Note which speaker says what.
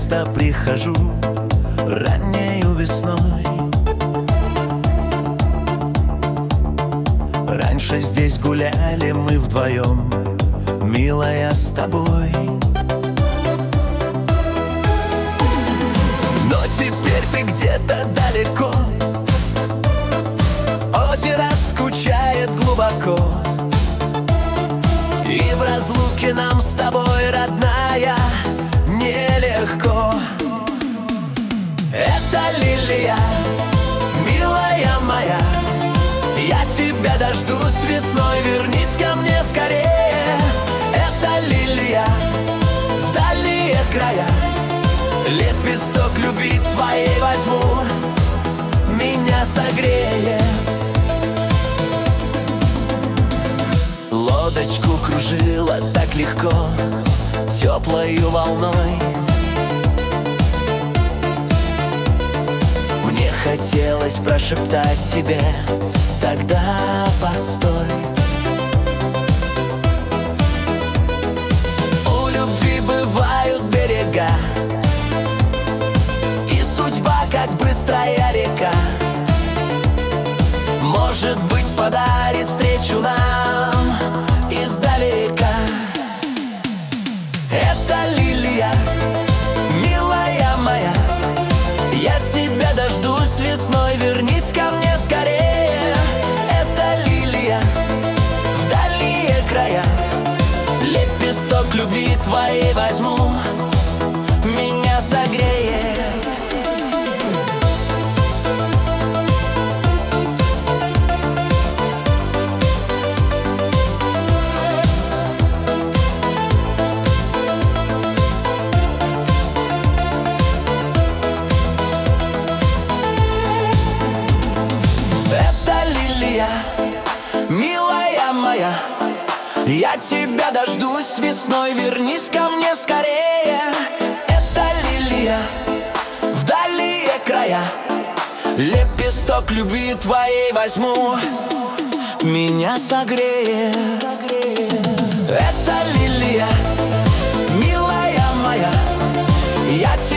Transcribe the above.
Speaker 1: часто прихожу раннею весной. Раньше здесь гуляли мы вдвоем, милая, с тобой. Но теперь ты где-то далеко, озеро скучает глубоко, и в разлуке нам с тобой, родная, нелегко. Это лилия, милая моя, я тебя дождусь весной, вернись ко мне скорее. Это лилия, в дальние края, лепесток любви твоей возьму, меня согреет. Лодочку кружила так легко, теплою волной. Мне хотелось прошептать тебе: тогда постой. У любви бывают берега, и судьба как быстрая река, может быть, подарит встречу нам издалека. Это лилия, милая моя, я тебя дождусь весной, вернись ко мне скорее. Это лилия, в дальние края, лепесток любви твоей возьму, меня согреет. Милая моя, я тебя дождусь весной, вернись ко мне скорее. Это лилия, в дальние края, лепесток любви твоей возьму, меня согреет. Это лилия, милая моя, я